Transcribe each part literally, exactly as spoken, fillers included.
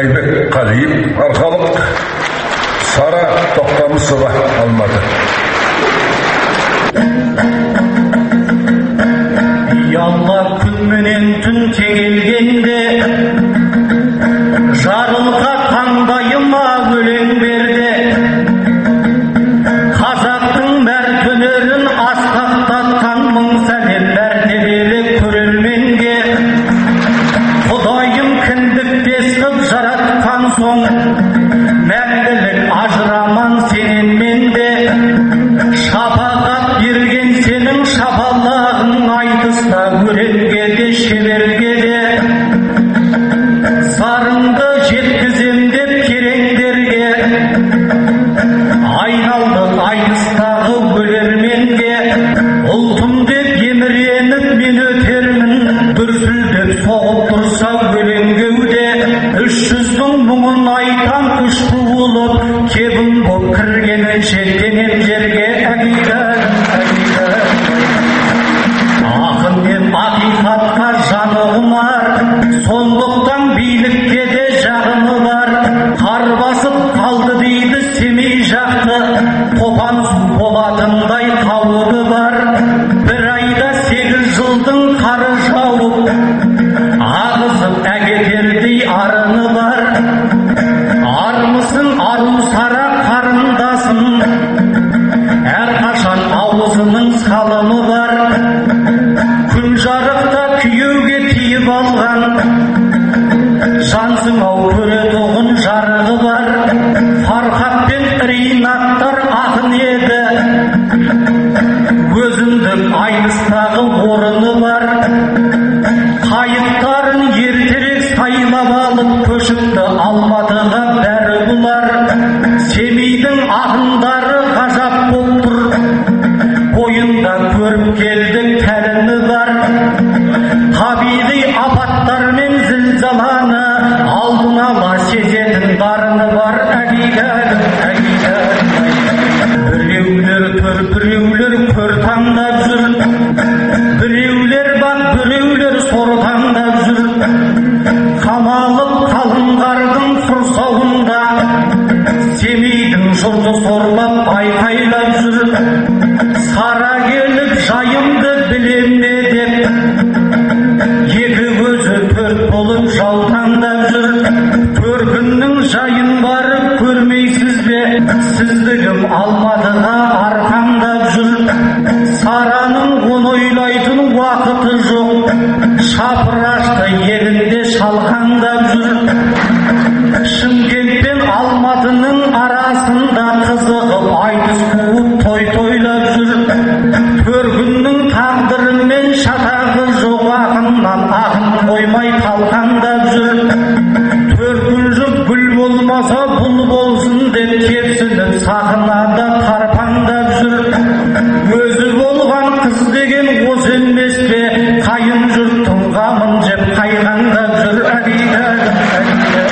Айбек Қалиев Арқалық, Сара Тоқтамысова Алматы. Ялла күн менен түн тегелгенде, жарылға таңдайыма өлең берді. Қазақтың мәртөнерін асқақтатқан мың сәлем мәртебелі көрерменге. Құдайым кіндіктес қып жаратқан соң, мәңгілік ажыраман сенен менде. Шапағат берген сенің шапалағың айтыста өренге де шеберге де. Сарыңды жеткізем деп кереңдерге, айналды айтыстағы өлерменге. Ұлтым деп еміреніп мен өтермін, дүрсілдеп соғып тұрса өлең кеуде. Үш жүздің мұңын айтам үш туылып, кебін боп кіргенін шектенем жерге. Әгидар, әгидар, ақын мен ақиқатқа жаны құмар, сондықтан билікке де жағымы бар. Қар басып қалды дейді Семей жақты, топан су болатындай қауыбы бар. Бір айда сегіз жылдың қары жауып, ағызып әкетердей арыны бар. Армысың ару сара қарындасым, әрқашан аузының салымы бар. Күн жарықта күйеуге тиіп алған, жансың ау көретұғын жарығы бар. Фархат пен Ринаттар ақын еді, өзіндік айныстағы орыны бар. Қайықтарын ертерек сайлап алып көшіпті Алматыға бәрі бұлар. Семейдің ақындары ғажап болып тұр, бойында көріп келдік тәлімі бар. Табиғи апаттар мен зілзаланы алдын ала сезетін дарыны бар. Әгидар, әгидар, біреулер төр, біреулер көр таңдап жүр. Біреулер бақ, біреулер сор таңдап жүр. Қамалып қалың қардың құрсауында, Семейдің жұрты сорлап айқайлап жүр. Сара келіп жайымды білем бе деп, екі көзі төрт болып жаутаңдап жүр. Төркіннің жайын барып көрмейсіз бе, сіздігім Алматыға арқандап жүр. Сараның оны ойлайтын уақыты жоқ, шапырашты елінде шалқаңдап жүр. Шымкент пен Алматының арасында қызығып айтыс қуып той тойлап жүр. Төркіннің тағдырымен шатағы жоқ ақыннан ақын қоймай талқандап жүр. Төркін жұп гүл болмаса бұл болсын деп кепсініп сахнада тарпаңдап жүр. Өзі болған қыз деген осы емес пе, қайын жұрттың ғамын жеп қайғаңдап жүр. Әгидар, әгидар.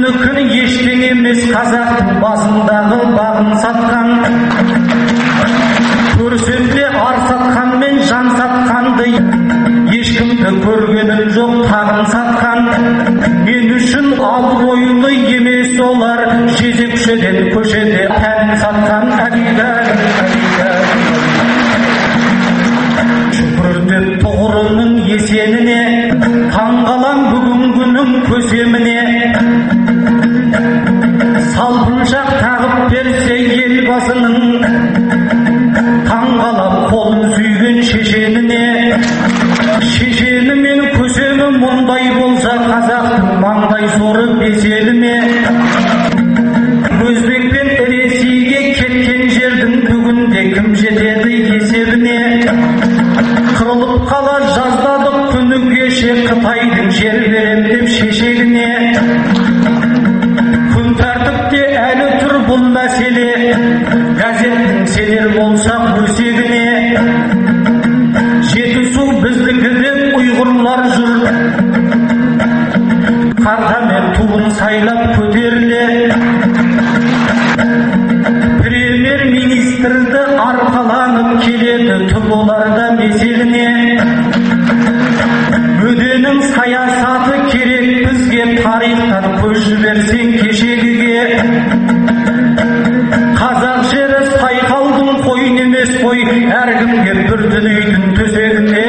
өзінікін ештеңе емес, қазақтың басындағы бағын сатқан. Көрсем де ар сатқанмен жан сатқанды, ешкімді көргенім жоқ тағын сатқан. Мен үшін абыройлы емес олар, жезөкшеден көшеде тән сатқан. Әбидар, әбидар. Шүкірдеп тұғырының есеніне, таңғалам бүгінгінің көсеміне. Салпыншақ тағып берсе елбасының, таңғалап қолын сүйген шешеніне. Шешені мен көсемі мұндай болса, қазақтың маңдай соры беселіне. Өзбек пен Ресейге кеткен жердің бүгінде кім жетеді есебіне. Қырылып қала жаздадық күні кеше, Қытайдың жер берем деп шешегіне. Күн тәртіпте әлі тұр бұл мәселе, газеттің сенер болсақ өсегіне. Жетісу біздікі деп ұйғырлар жүр, қарта мен туын сайлап көтеріле. Премьер-министрді арқаланып келеді түп оларда меселіне. Өденің саясаты керек бізге, тарихтан көз жіберсең кешегіге. Қазақ жері Сайқалдың қойын емес қой, әркімге бір дүниедің төсегіне.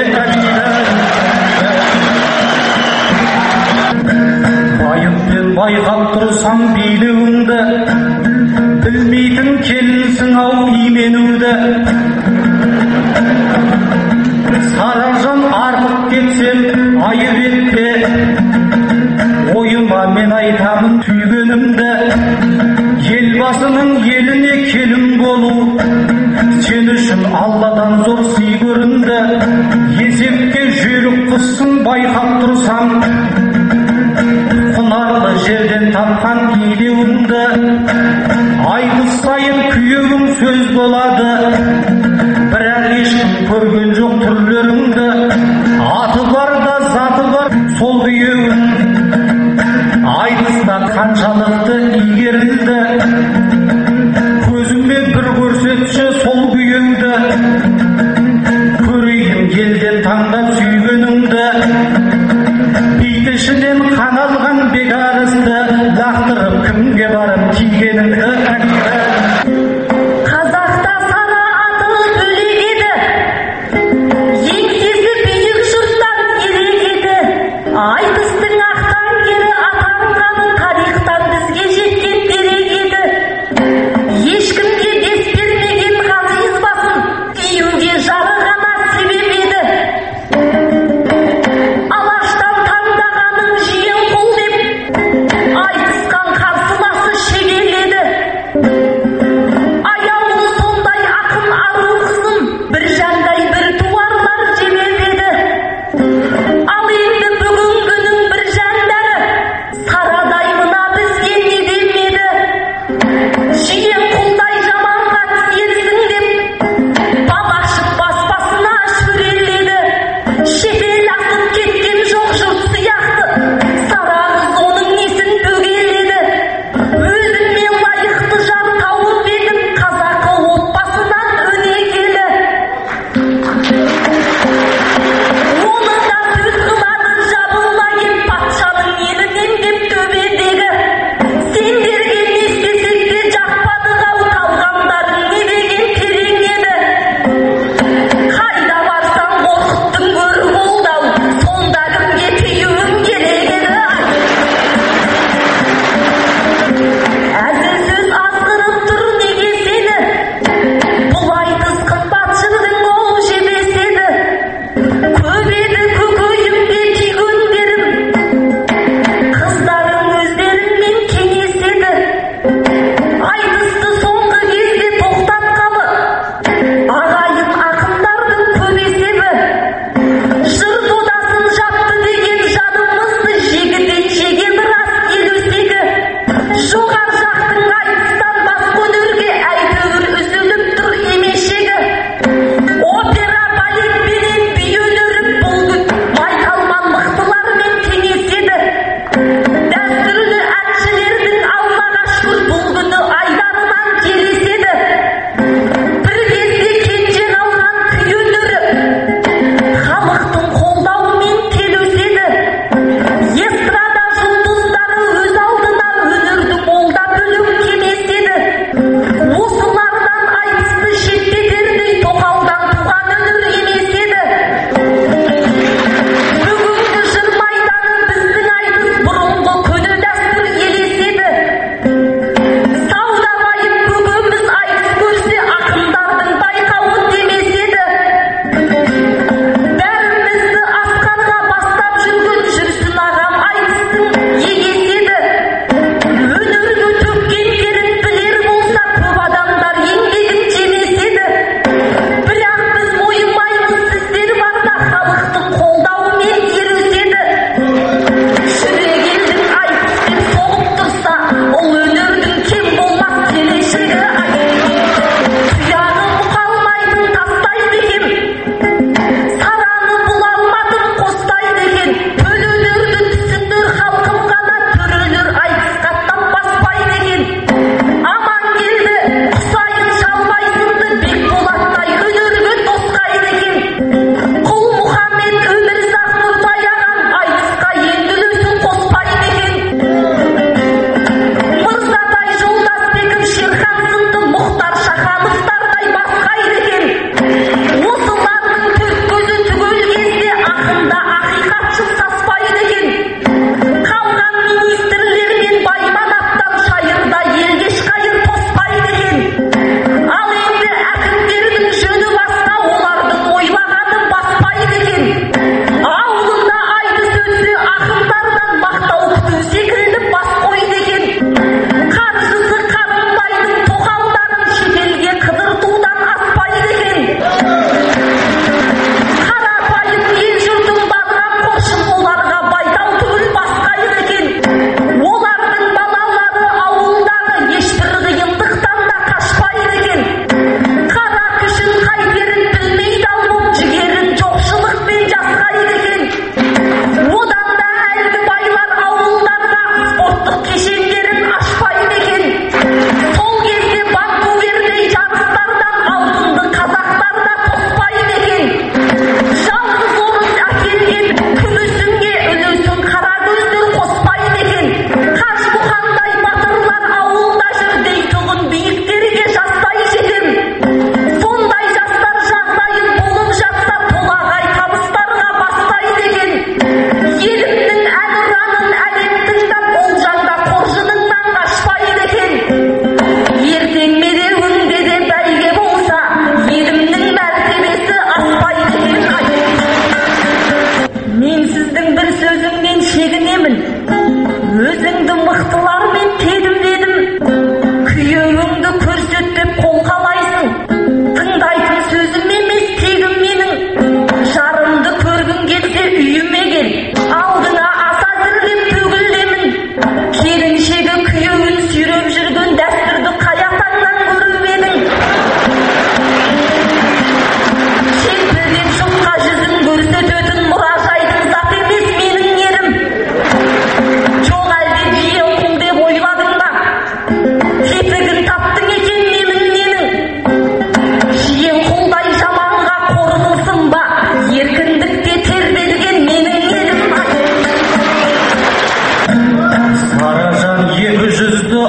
Байыппен байқап тұрсам билеуіңді, білмейтін келінсің ау именуді. Сарыжан артық кетсем айып етпе, ойыма мен айтамын түйгенімді. Елбасының еліне келін болу, сен үшін Алладан зор сый көрінді. Есепке жүйрік құссың байқап тұрсам, құнарлы жерден тапқан илеуіңді. Айдыз сайын күйеуің сөз болады, бірақ ешкім көрген жоқ түрлеріңді. Аты бар да заты бар сол күйеуің, айдызда қаншалықты игерілді. Көзіме бір көрсетші сол күйеуді, көрейін елден таңдап сүйгеніңді. Бейтішінен қан алған бекарысты, лақтырып кімге барып тигеніңді. Қазақта сана аты бөлек еді, еңсесі биік жұрттан ерек еді. Айтыстың ақтан кері атанғаны тарихтан бізге жеткен дерек еді. Ешкімге дес бермеген ғазиз басын, күйеуге жары ғана себеп еді. Алаштан таңдағаның жиен қол деп, айтысқан қарсыласы шегеледі.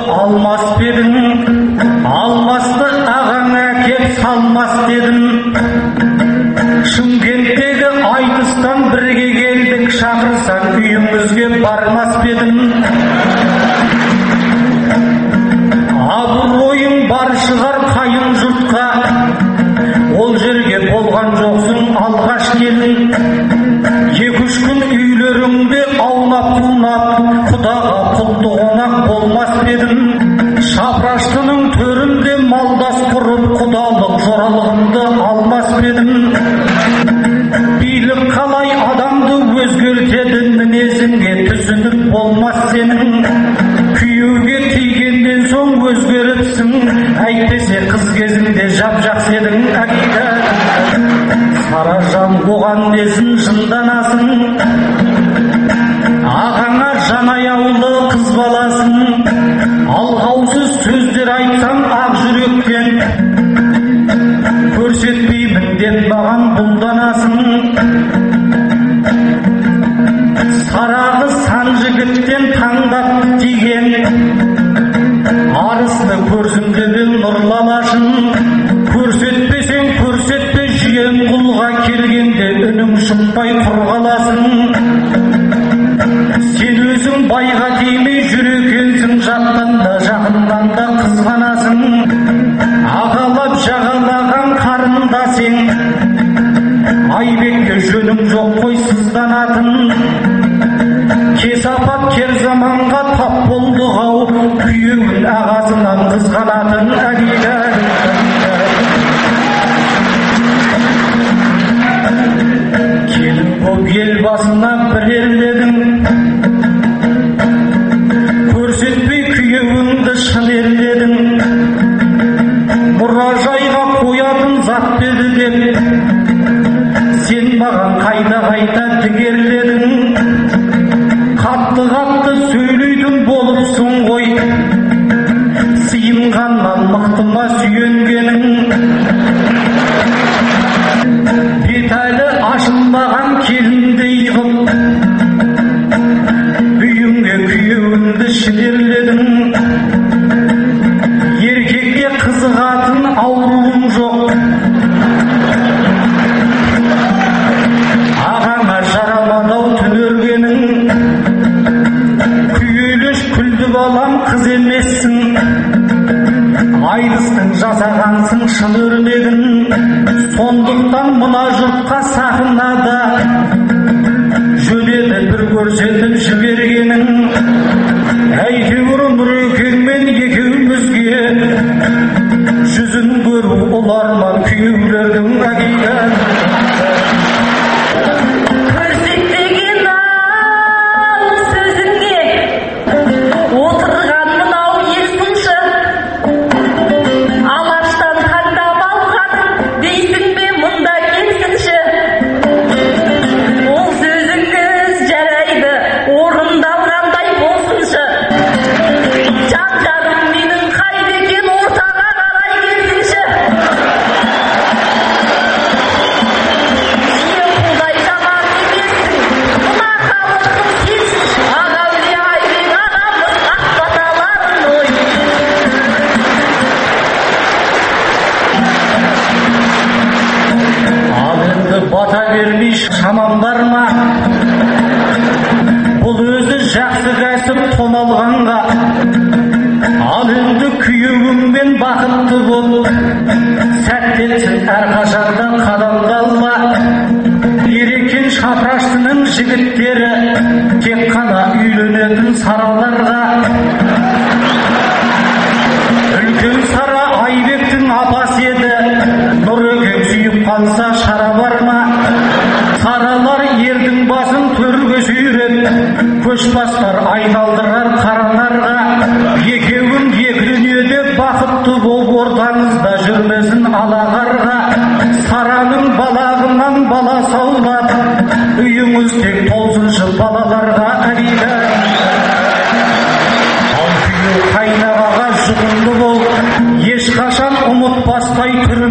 алмас дедің, алмасты ағаңа кеп салмас дедің. Шымкенттегі айтыстан бірге келдік, шақырсаң үйімізге бармас дедің. Абыройың бар шығар қайын жұртқа, ол жерге болған жоқсың алғаш келдің. Екі-үш күн үйлеріңде аунап қунап, құдаға құлды қонақ болмас дедің. Шапраштының төрінде малдас құрып, құдалық жоралығыңды алмас дедің. Билік қалай адамды өзгертеді, мінезіңе түсінік болмас сенің. Күйеуге тигеннен соң өзгеріпсің, әйтпесе қыз кезінде жап-жақсы едің. Сара жан оған несін жынданасың, ағаңа жан аяулы қыз баласың. Алғаусыз сөздер айтсам ақ жүректен, көрсетпеймін деп маған бұлданасың. Сарағы сан жігіттен таңдап тиген, арысты көрсін деген нұрлы алашын. Көрсетпесең көрсетпе, жиен құлға келгенде үнің шықпай құр қаласың. Сен өзің байға тимей жүр екенсің, жаттан да жақыннан да қызғанасың. Ағалап жағалаған қарындасың, Айбекке жөнім жоқ қой сызданатын. Кесапат кер заманға тап болдық-ау, күйеуін ағасынан қызғанатын. Келін боп ел басына бір ерледің, көрсетпей күйеуіңді шын ерледің. Мұражайға қоятын зат деді деп, сен маған қайта-қайта дігерледің. Қатты-қатты сөйлейтін болыпсың ғой, сиынғаннан мықтыма сүйенгенің. Бетәлі ашылмаған келіндей қып, үйіңе күйеуіңді шідерледің. Еркекке қызығатын ауруым жоқ, ағаңа жарамадау түнергенің. Күйелеш күлді балам қыз емессің, айдыстың жасағансың шын өрмегін. Сондықтан мына жұртқа сахнада жөнеді бір көрсетіп жібергенің. Әйтеуір Нұрекеңмен екеумізге жүзін көру ұларман күйеулердің әкейді. Бата бермей шамам бар ма? Бұл өзі жақсы кәсіп томалғанға. Ал енді күйеуіңмен бақытты бол, сәттенсің әрқашанда қадамдалма. Ерекен Шапраштының жігіттері тек қана үйленетін сараларға. Үлкен сара Айбектің апасы еді, Нұрекең сүйіп қалса шара бар ма? Саралар ердің басын төрге сүйреп, көшбастар айналдырар қаранарға. Екеуің екі дүниеде бақытты болып ортаңызда жүрмесін алағарға. Сараның балағынан бала саулап, үйіңіз тек толсыншы балаларға әриді. Ал күйеу қайнағаға жұғынды бол, ешқашан ұмытпастай түрі